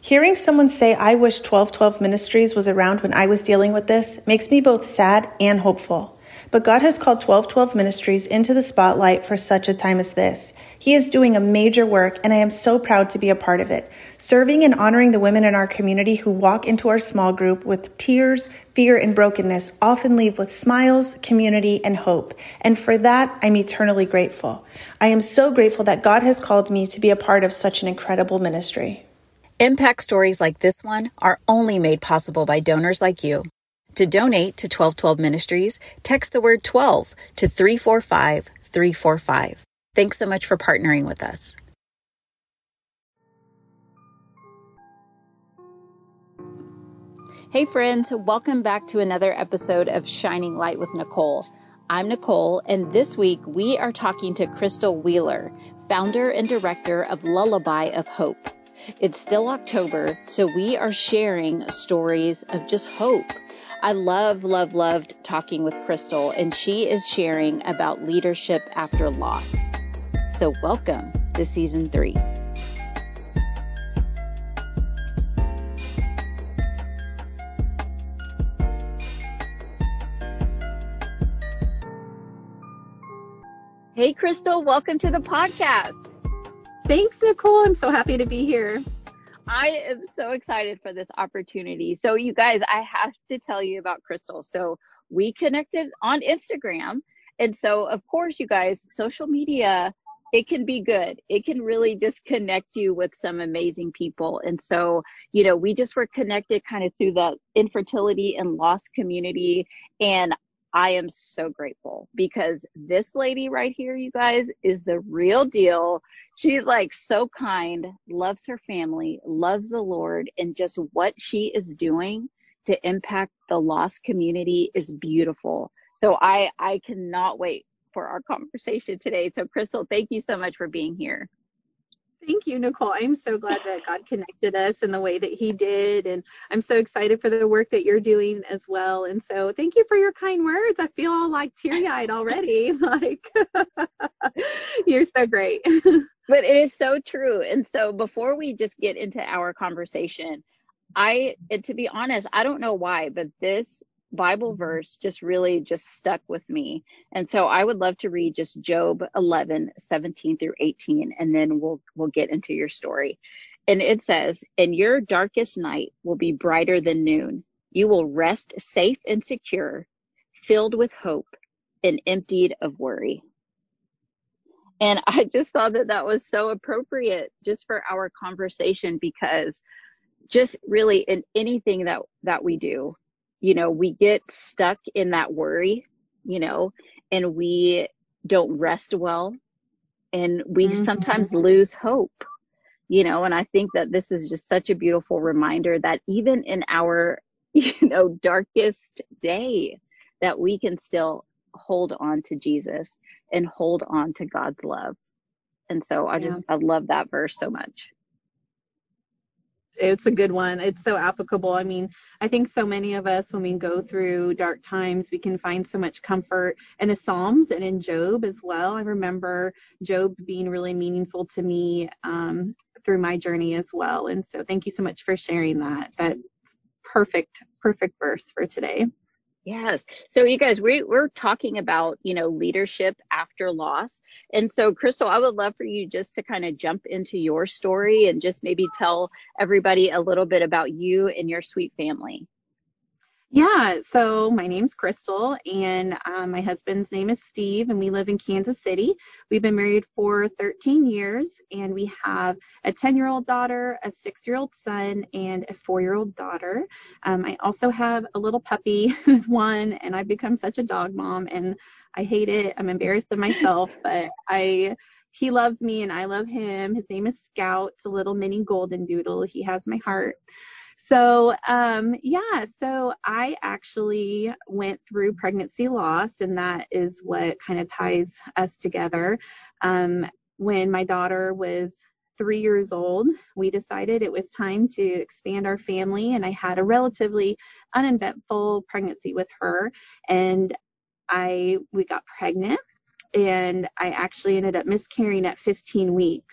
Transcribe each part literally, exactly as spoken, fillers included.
Hearing someone say, I wish twelve twelve Ministries was around when I was dealing with this, makes me both sad and hopeful. But God has called twelve twelve Ministries into the spotlight for such a time as this. He is doing a major work, and I am so proud to be a part of it, serving and honoring the women in our community who walk into our small group with tears, fear, and brokenness, often leave with smiles, community, and hope. And for that, I'm eternally grateful. I am so grateful that God has called me to be a part of such an incredible ministry. Impact stories like this one are only made possible by donors like you. To donate to twelve twelve Ministries, text the word twelve to three four five three four five. Thanks so much for partnering with us. Hey friends, welcome back to another episode of Shining Light with Nicole. I'm Nicole, and this week we are talking to Crystal Wheeler, founder and director of Lullaby of Hope. It's still October, so we are sharing stories of just hope. I love, love, loved talking with Crystal, and she is sharing about leadership after loss. So welcome to season three. Hey, Crystal, welcome to the podcast. Thanks, Nicole. I'm so happy to be here. I am so excited for this opportunity. So you guys, I have to tell you about Crystal. So we connected on Instagram. And so, of course, you guys, social media, it can be good. It can really just connect you with some amazing people. And so, you know, we just were connected kind of through the infertility and loss community. And I am so grateful because this lady right here, you guys, is the real deal. She's like so kind, loves her family, loves the Lord, and just what she is doing to impact the lost community is beautiful. So I, I cannot wait for our conversation today. So Crystal, thank you so much for being here. Thank you, Nicole. I'm so glad that God connected us in the way that he did. And I'm so excited for the work that you're doing as well. And so thank you for your kind words. I feel all like teary-eyed already. Like, you're so great. But it is so true. And so before we just get into our conversation, I, and to be honest, I don't know why, but this Bible verse just really just stuck with me. And so I would love to read just Job eleven, seventeen through eighteen, and then we'll we'll get into your story. And it says, "And your darkest night will be brighter than noon. You will rest safe and secure, filled with hope and emptied of worry." And I just thought that that was so appropriate just for our conversation, because just really in anything that that we do, you know, we get stuck in that worry, you know, and we don't rest well, and we mm-hmm. sometimes lose hope, you know, and I think that this is just such a beautiful reminder that even in our, you know, darkest day, that we can still hold on to Jesus and hold on to God's love. And so I just, yeah. I love that verse so much. It's a good one. It's so applicable. I mean, I think so many of us, when we go through dark times, we can find so much comfort in the Psalms and in Job as well. I remember Job being really meaningful to me um, through my journey as well. And so thank you so much for sharing that. That's perfect, perfect verse for today. Yes. So you guys, we, we're talking about, you know, leadership after loss. And so, Crystal, I would love for you just to kind of jump into your story and just maybe tell everybody a little bit about you and your sweet family. Yeah, so my name's Crystal, and um, my husband's name is Steve, and we live in Kansas City. We've been married for thirteen years, and we have a ten-year-old daughter, a six-year-old son, and a four-year-old daughter. Um, I also have a little puppy who's one, and I've become such a dog mom, and I hate it. I'm embarrassed of myself, but I he loves me, and I love him. His name is Scout. It's a little mini golden doodle. He has my heart. So, um, yeah, so I actually went through pregnancy loss, and that is what kind of ties us together. Um, when my daughter was three years old, we decided it was time to expand our family, and I had a relatively uneventful pregnancy with her, and I we got pregnant, and I actually ended up miscarrying at fifteen weeks.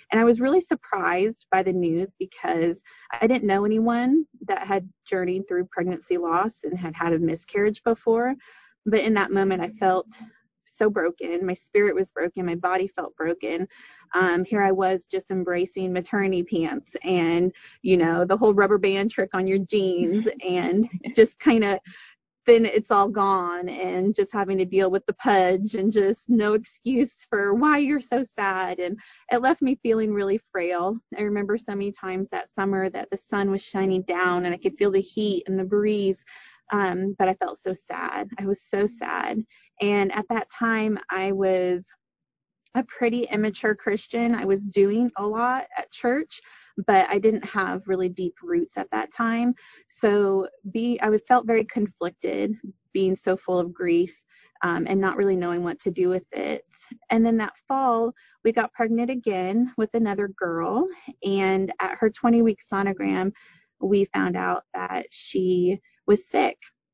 And I was really surprised by the news because I didn't know anyone that had journeyed through pregnancy loss and had had a miscarriage before. But in that moment, I felt so broken. My spirit was broken. My body felt broken. Um, here I was just embracing maternity pants and, you know, the whole rubber band trick on your jeans, and just kind of, then it's all gone, and just having to deal with the pudge and just no excuse for why you're so sad. And it left me feeling really frail. I remember so many times that summer that the sun was shining down and I could feel the heat and the breeze. Um, but I felt so sad. I was so sad. And at that time, I was a pretty immature Christian. I was doing a lot at church, but I didn't have really deep roots at that time. So be, I felt very conflicted, being so full of grief, um, and not really knowing what to do with it. And then that fall, we got pregnant again with another girl. And at her twenty-week sonogram, we found out that she was sick.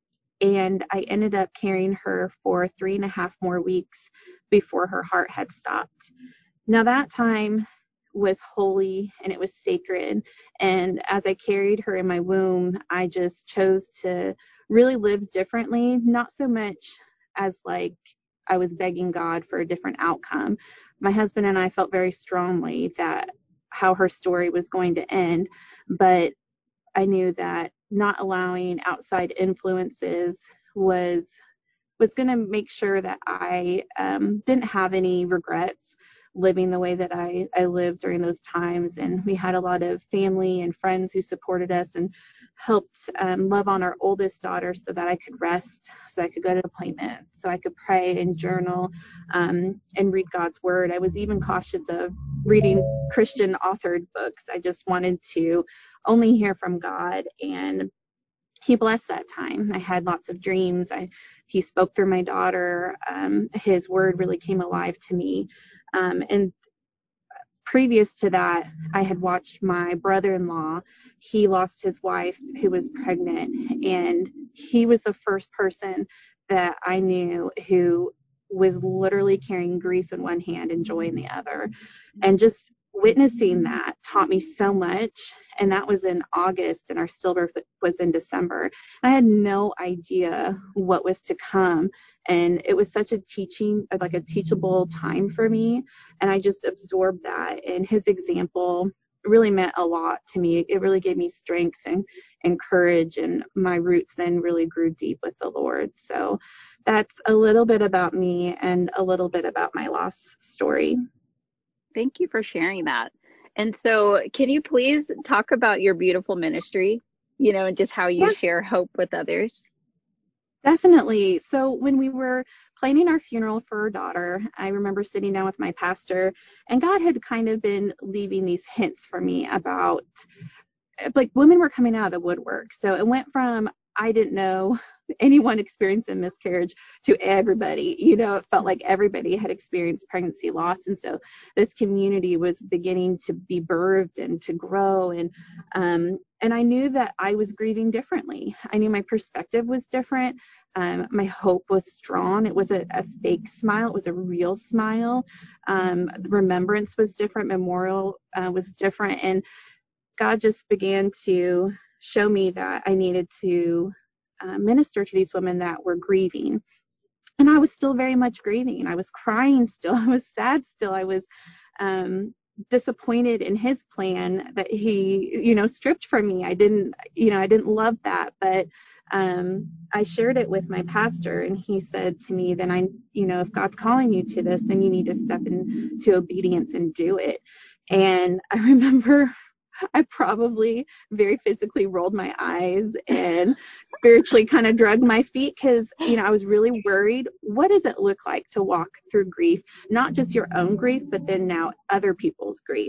And I ended up carrying her for three and a half more weeks before her heart had stopped. Now that time was holy and it was sacred. And as I carried her in my womb, I just chose to really live differently, not so much as like I was begging God for a different outcome. My husband and I felt very strongly that how her story was going to end, but I knew that not allowing outside influences was was going to make sure that I um, didn't have any regrets living the way that I, I lived during those times. And we had a lot of family and friends who supported us and helped um, love on our oldest daughter so that I could rest, so I could go to appointment, so I could pray and journal um, and read God's word. I was even cautious of reading Christian authored books. I just wanted to only hear from God, and he blessed that time. I had lots of dreams. I, he spoke through my daughter. Um, his word really came alive to me. Um, and previous to that, I had watched my brother-in-law. He lost his wife who was pregnant, and he was the first person that I knew who was literally carrying grief in one hand and joy in the other. And just witnessing that taught me so much. And that was in August, and our stillbirth was in December. I had no idea what was to come. And it was such a teaching, like a teachable time for me. And I just absorbed that. And his example really meant a lot to me. It really gave me strength and, and courage. And my roots then really grew deep with the Lord. So that's a little bit about me and a little bit about my loss story. Thank you for sharing that. And so can you please talk about your beautiful ministry, you know, and just how you Yes. share hope with others? Definitely. So when we were planning our funeral for our daughter, I remember sitting down with my pastor, and God had kind of been leaving these hints for me about, like, women were coming out of the woodwork. So it went from, I didn't know anyone experiencing miscarriage to everybody. You know, it felt like everybody had experienced pregnancy loss. And so this community was beginning to be birthed and to grow. And, um, and I knew that I was grieving differently. I knew my perspective was different. Um, my hope was strong. It was a, a fake smile. It was a real smile. Um, the remembrance was different. Memorial uh, was different. And God just began to show me that I needed to uh, minister to these women that were grieving. And I was still very much grieving. I was crying still. I was sad still. I was um, disappointed in his plan that he, you know, stripped from me. I didn't, you know, I didn't love that. But um, I shared it with my pastor, and he said to me, then I, you know, if God's calling you to this, then you need to step into obedience and do it. And I remember I probably very physically rolled my eyes and spiritually kind of dragged my feet, because, you know, I was really worried. What does it look like to walk through grief? Not just your own grief, but then now other people's grief.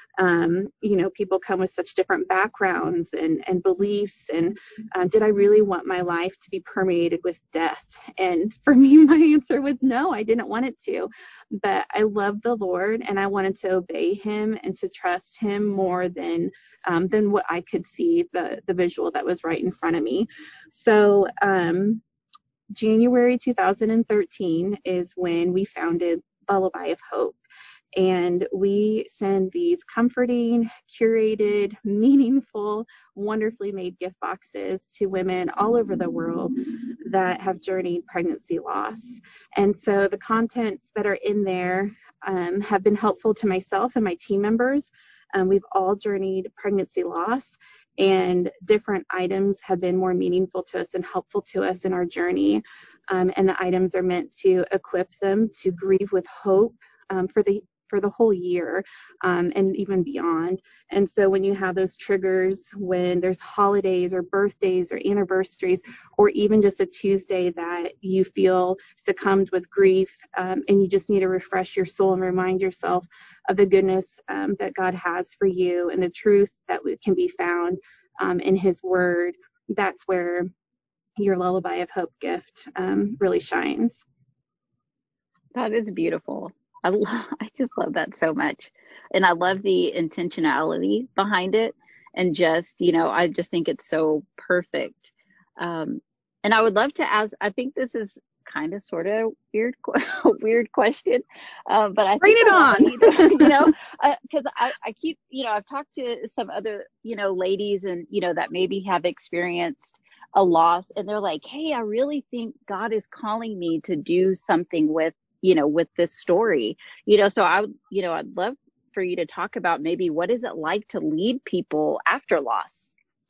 Um, you know, people come with such different backgrounds and, and beliefs. And um, did I really want my life to be permeated with death? And for me, my answer was no, I didn't want it to. But I love the Lord, and I wanted to obey him and to trust him more than um, than what I could see, the, the visual that was right in front of me. So um, January two thousand thirteen is when we founded Lullaby of Hope. And we send these comforting, curated, meaningful, wonderfully made gift boxes to women all over the world that have journeyed pregnancy loss. And so the contents that are in there um, have been helpful to myself and my team members. Um, we've all journeyed pregnancy loss, and different items have been more meaningful to us and helpful to us in our journey. Um, and the items are meant to equip them to grieve with hope um, for the for the whole year um, and even beyond. And so when you have those triggers, when there's holidays or birthdays or anniversaries, or even just a Tuesday that you feel succumbed with grief, um, and you just need to refresh your soul and remind yourself of the goodness um, that God has for you and the truth that can be found um, in his word, that's where your Lullaby of Hope gift um, really shines. That is beautiful. I lo- I just love that so much. And I love the intentionality behind it. And just, you know, I just think it's so perfect. Um, and I would love to ask, I think this is kind of sort of weird, weird question. Um, but I Bring think it on, need, you know, because uh, I, I keep, you know, I've talked to some other, you know, ladies and, you know, that maybe have experienced a loss, and they're like, hey, I really think God is calling me to do something with, you know, with this story, you know, so I would, you know, I'd love for you to talk about maybe what is it like to lead people after loss?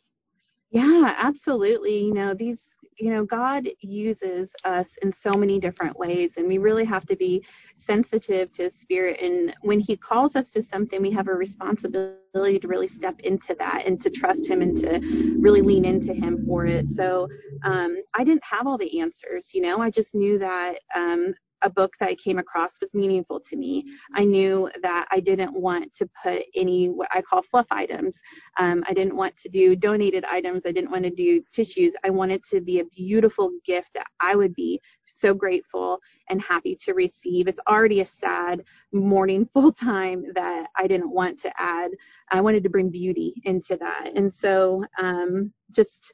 Yeah, absolutely. You know, these, you know, God uses us in so many different ways, and we really have to be sensitive to his spirit. And when he calls us to something, we have a responsibility to really step into that and to trust him and to really lean into him for it. So um, I didn't have all the answers, you know, I just knew that um, a book that I came across was meaningful to me. I knew that I didn't want to put any what I call fluff items. Um, I didn't want to do donated items. I didn't want to do tissues. I wanted to be a beautiful gift that I would be so grateful and happy to receive. It's already a sad mourning full time that I didn't want to add. I wanted to bring beauty into that. And so um, just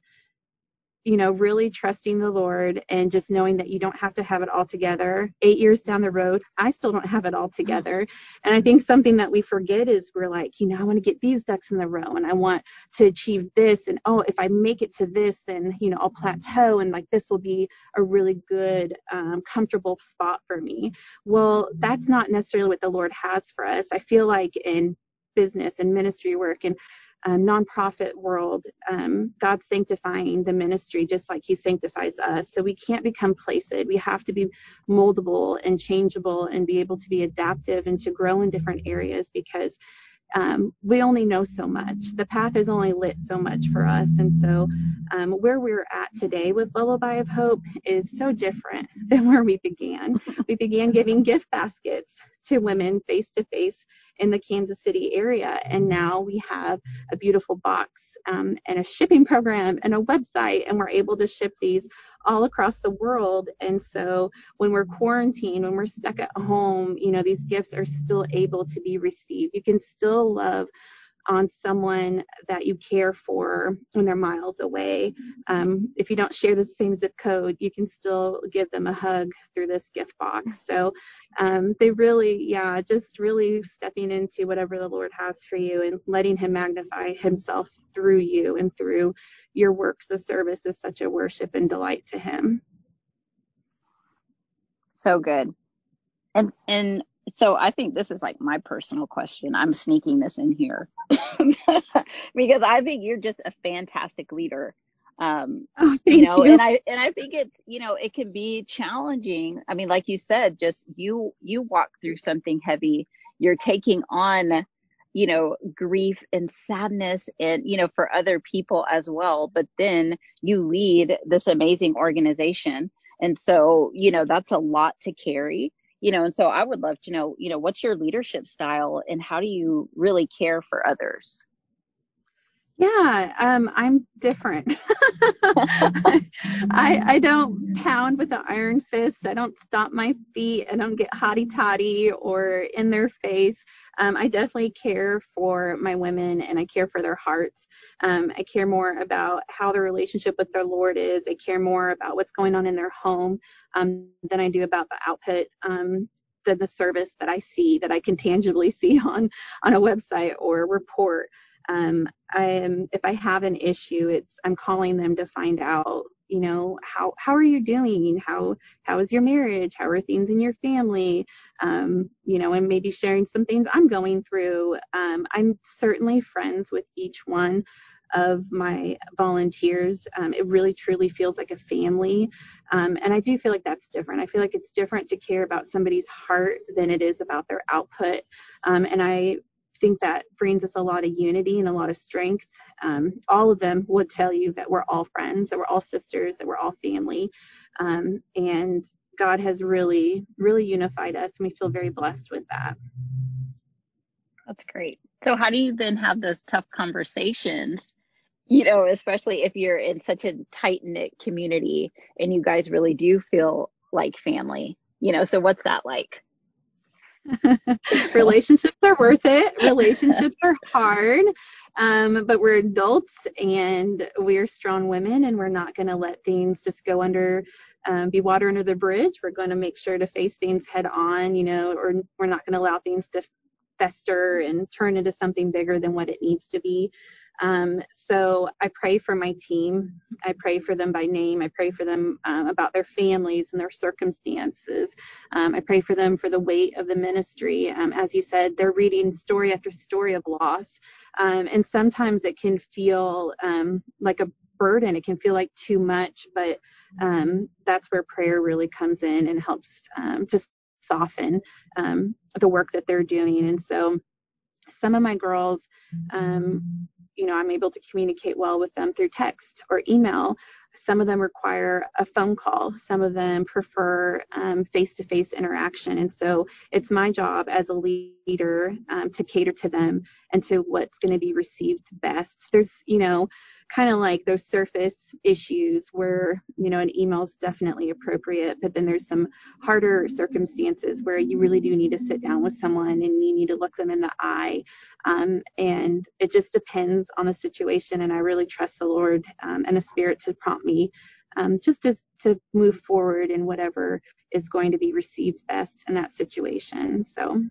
you know, really trusting the Lord and just knowing that you don't have to have it all together. Eight years down the road, I still don't have it all together. And I think something that we forget is we're like, you know, I want to get these ducks in the row and I want to achieve this. And, oh, if I make it to this, then, you know, I'll plateau and like this will be a really good, um, comfortable spot for me. Well, that's not necessarily what the Lord has for us. I feel like in business and ministry work and Um, nonprofit world, um, God's sanctifying the ministry just like he sanctifies us. So we can't become complacent. We have to be moldable and changeable and be able to be adaptive and to grow in different areas because um, we only know so much. The path is only lit so much for us. And so um, where we're at today with Lullaby of Hope is so different than where we began. We began giving gift baskets to women face to face in the Kansas City area. And now we have a beautiful box um, and a shipping program and a website, and we're able to ship these all across the world. And so when we're quarantined, when we're stuck at home, you know, these gifts are still able to be received. You can still love on someone that you care for when they're miles away. Um, if you don't share the same zip code, you can still give them a hug through this gift box. So um, they really, yeah, just really stepping into whatever the Lord has for you and letting him magnify himself through you and through your works of service is such a worship and delight to him. So good. And, and so I think this is like my personal question. I'm sneaking this in here because I think you're just a fantastic leader. Um, oh, thank you know, you. and I, and I think it's, you know, it can be challenging. I mean, like you said, just you, you walk through something heavy, you're taking on, you know, grief and sadness and, you know, for other people as well. But then you lead this amazing organization. And so, you know, that's a lot to carry. You know, and so I would love to know, you know, what's your leadership style and how do you really care for others? Yeah, um, I'm different. I, I don't pound with an iron fist. I don't stomp my feet. I don't get hotty-toddy or in their face. Um, I definitely care for my women and I care for their hearts. Um, I care more about how their relationship with their Lord is. I care more about what's going on in their home um, than I do about the output. Um, than the service that I see, that I can tangibly see on, on a website or a report. Um, I am, if I have an issue, it's, I'm calling them to find out, you know, how, how are you doing? How, how is your marriage? How are things in your family? Um, you know, and maybe sharing some things I'm going through. Um, I'm certainly friends with each one of my volunteers. Um, it really truly feels like a family. Um, and I do feel like that's different. I feel like it's different to care about somebody's heart than it is about their output. Um, and I think that brings us a lot of unity and a lot of strength. Um, all of them would tell you that we're all friends, that we're all sisters, that we're all family. Um, and God has really, really unified us, and we feel very blessed with that. That's great. So how do you then have those tough conversations, you know, especially if you're in such a tight-knit community and you guys really do feel like family, you know, so what's that like? Relationships are worth it. Relationships are hard, um, but we're adults and we're strong women, and we're not going to let things just go under, um, be water under the bridge. We're going to make sure to face things head on, you know, or we're not going to allow things to fester and turn into something bigger than what it needs to be. Um, so I pray for my team. I pray for them by name. I pray for them um, about their families and their circumstances. Um, I pray for them for the weight of the ministry. Um, as you said, they're reading story after story of loss. Um, and sometimes it can feel um, like a burden. It can feel like too much, but um, that's where prayer really comes in and helps um, to soften um, the work that they're doing. And so some of my girls, um, you know, I'm able to communicate well with them through text or email. Some of them require a phone call. Some of them prefer um, face-to-face interaction. And so it's my job as a leader um, to cater to them and to what's going to be received best. There's, you know, kind of like those surface issues where, you know, an email is definitely appropriate, but then there's some harder circumstances where you really do need to sit down with someone and you need to look them in the eye. Um, and it just depends on the situation. And I really trust the Lord um, and the Spirit to prompt me um, just to, to move forward in whatever is going to be received best in that situation. So.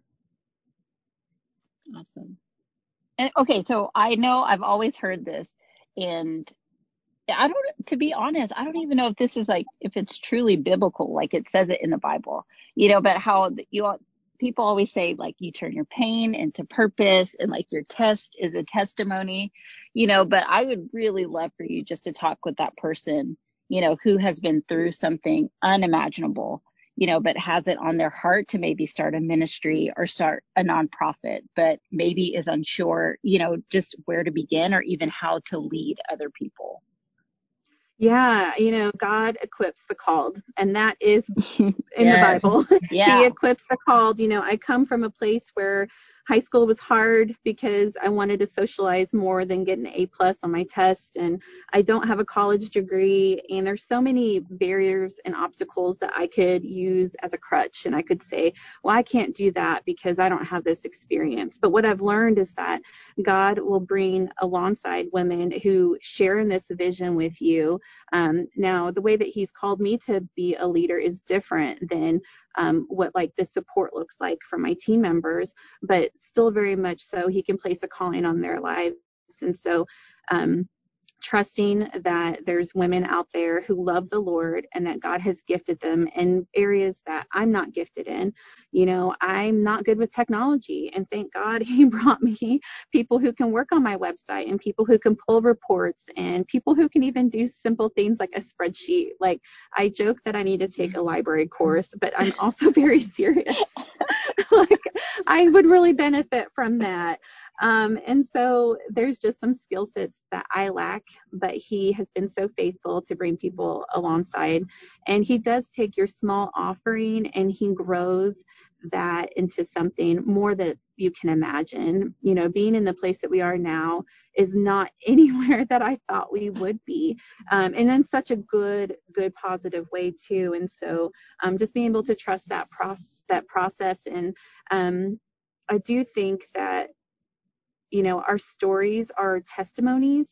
Awesome. And okay, so I know I've always heard this, and I don't, to be honest, I don't even know if this is like, if it's truly biblical, like it says it in the Bible, you know, but how you people always say, like, you turn your pain into purpose, and like your test is a testimony, you know, but I would really love for you just to talk with that person, you know, who has been through something unimaginable, you know, but has it on their heart to maybe start a ministry or start a nonprofit, but maybe is unsure, you know, just where to begin or even how to lead other people. Yeah, you know, God equips the called, and that is in Yes. the Bible. Yeah. He equips the called. You know, I come from a place where high school was hard because I wanted to socialize more than get an A plus on my test, and I don't have a college degree, and there's so many barriers and obstacles that I could use as a crutch, and I could say, well, I can't do that because I don't have this experience. But what I've learned is that God will bring alongside women who share in this vision with you. Um, now, the way that he's called me to be a leader is different than um, what like the support looks like for my team members, but still very much so he can place a calling on their lives. And so um, trusting that there's women out there who love the Lord and that God has gifted them in areas that I'm not gifted in. You know, I'm not good with technology, and thank God he brought me people who can work on my website and people who can pull reports and people who can even do simple things like a spreadsheet. Like, I joke that I need to take a library course, but I'm also very serious. Like, I would really benefit from that. Um, and so there's just some skill sets that I lack, but he has been so faithful to bring people alongside. And he does take your small offering and he grows that into something more that you can imagine. You know, being in the place that we are now is not anywhere that I thought we would be. Um, and in such a good, good, positive way too. And so um, just being able to trust that, prof- that process. And um, I do think that, you know, our stories are testimonies,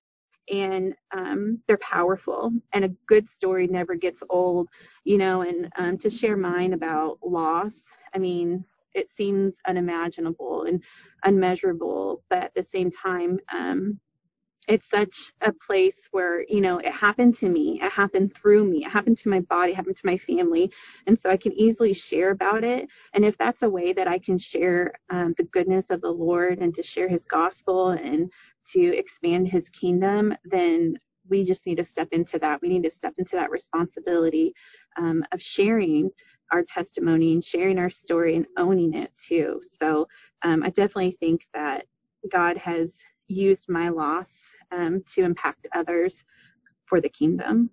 and um, they're powerful, and a good story never gets old, you know. And um, to share mine about loss I mean, it seems unimaginable and unmeasurable, but at the same time, um, it's such a place where, you know, it happened to me, it happened through me, it happened to my body, it happened to my family. And so I can easily share about it. And if that's a way that I can share um, the goodness of the Lord and to share his gospel and to expand his kingdom, then we just need to step into that. We need to step into that responsibility um, of sharing our testimony and sharing our story and owning it too. So um, I definitely think that God has used my loss um, to impact others for the kingdom.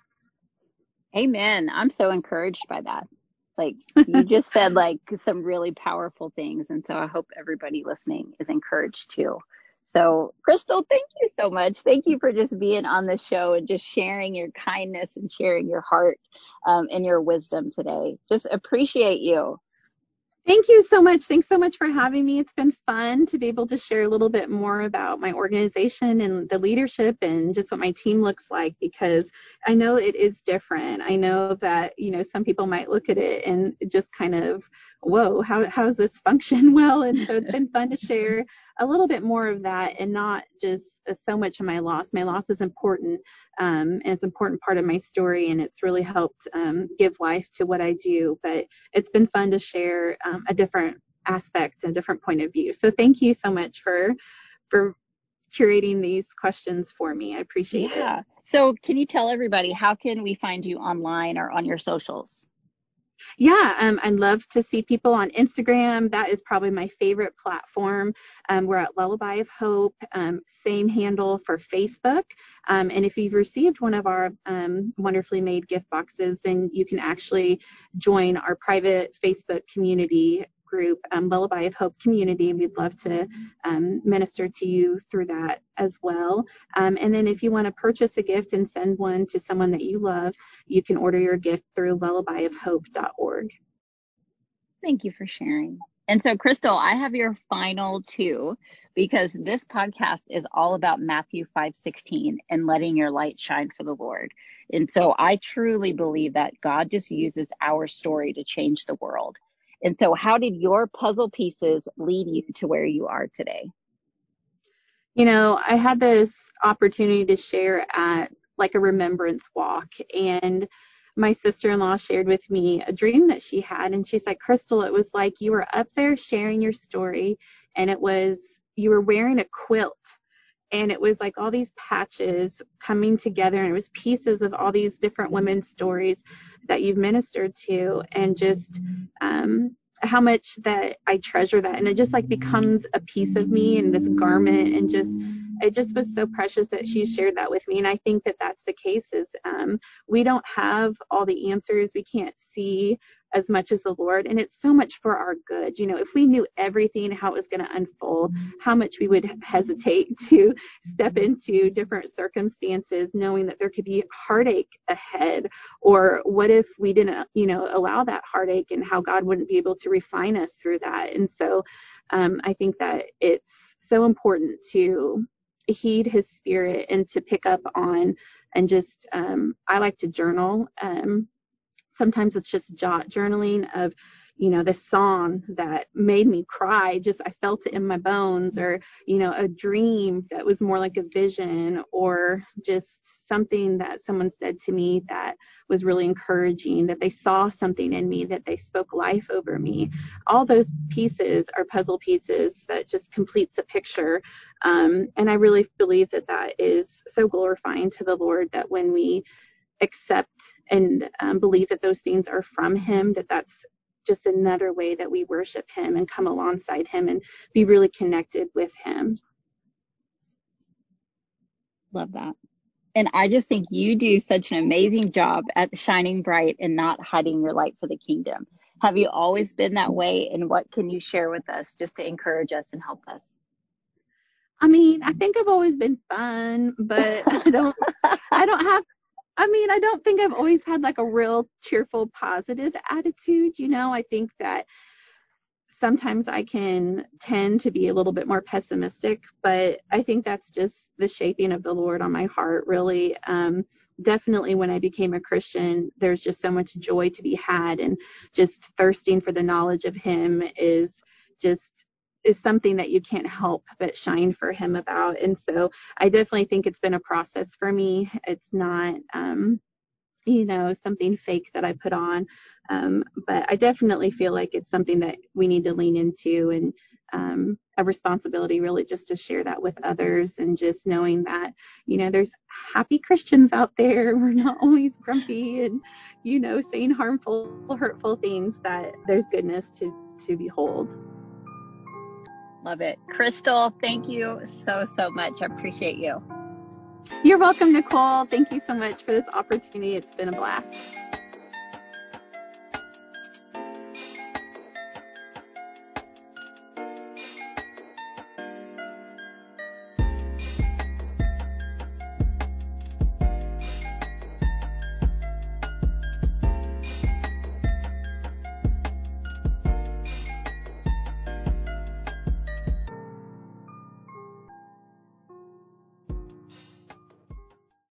Amen. I'm so encouraged by that. Like you just said, like some really powerful things. And so I hope everybody listening is encouraged too. So Crystal, thank you so much. Thank you for just being on the show and just sharing your kindness and sharing your heart um, and your wisdom today. Just appreciate you. Thank you so much. Thanks so much for having me. It's been fun to be able to share a little bit more about my organization and the leadership and just what my team looks like, because I know it is different. I know that, you know, some people might look at it and just kind of, whoa, how, how does this function well? And so it's been fun to share a little bit more of that and not just uh, so much of my loss. My loss is important, um, and it's an important part of my story, and it's really helped um, give life to what I do. But it's been fun to share um, a different aspect, a different point of view. So thank you so much for for curating these questions for me. I appreciate yeah. it. Yeah. So can you tell everybody, how can we find you online or on your socials? Yeah, um, I'd love to see people on Instagram. That is probably my favorite platform. Um, we're at Lullaby of Hope, um, same handle for Facebook. Um, and if you've received one of our um, wonderfully made gift boxes, then you can actually join our private Facebook community group, um, Lullaby of Hope community. We'd love to um, minister to you through that as well. Um, and then if you want to purchase a gift and send one to someone that you love, you can order your gift through lullaby of hope dot org. Thank you for sharing. And so, Crystal, I have your final two, because this podcast is all about Matthew five sixteen and letting your light shine for the Lord. And so I truly believe that God just uses our story to change the world. And so how did your puzzle pieces lead you to where you are today? You know, I had this opportunity to share at like a remembrance walk, and my sister-in-law shared with me a dream that she had, and she's like, Crystal, it was like you were up there sharing your story, and it was, you were wearing a quilt, and it was like all these patches coming together, and it was pieces of all these different women's stories that you've ministered to, and just um, how much that I treasure that. And it just like becomes a piece of me and this garment, and just, it just was so precious that she shared that with me. And I think that that's the case is um, we don't have all the answers. We can't see as much as the Lord, and it's so much for our good. You know, if we knew everything, how it was going to unfold, how much we would hesitate to step into different circumstances, knowing that there could be heartache ahead, or what if we didn't, you know, allow that heartache, and how God wouldn't be able to refine us through that. And so um, I think that it's so important to heed his spirit and to pick up on, and just um, I like to journal. Um, Sometimes it's just jot journaling of, you know, the song that made me cry. Just, I felt it in my bones, or, you know, a dream that was more like a vision, or just something that someone said to me that was really encouraging, that they saw something in me, that they spoke life over me. All those pieces are puzzle pieces that just completes the picture. Um, and I really believe that that is so glorifying to the Lord, that when we accept and um, believe that those things are from him, that that's just another way that we worship him and come alongside him and be really connected with him. Love that. And I just think you do such an amazing job at shining bright and not hiding your light for the kingdom. Have you always been that way? And what can you share with us just to encourage us and help us? I mean, I think I've always been fun, but I don't, I don't have I mean, I don't think I've always had like a real cheerful, positive attitude. You know, I think that sometimes I can tend to be a little bit more pessimistic, but I think that's just the shaping of the Lord on my heart, really. Um, definitely when I became a Christian, there's just so much joy to be had, and just thirsting for the knowledge of him is just is something that you can't help but shine for him about. And so I definitely think it's been a process for me. It's not, um, you know, something fake that I put on. Um, but I definitely feel like it's something that we need to lean into, and um, a responsibility really just to share that with others, and just knowing that, you know, there's happy Christians out there. We're not always grumpy and, you know, saying harmful, hurtful things, that there's goodness to, to behold. Love it. Crystal, thank you so, so much. I appreciate you. You're welcome, Nicole. Thank you so much for this opportunity. It's been a blast.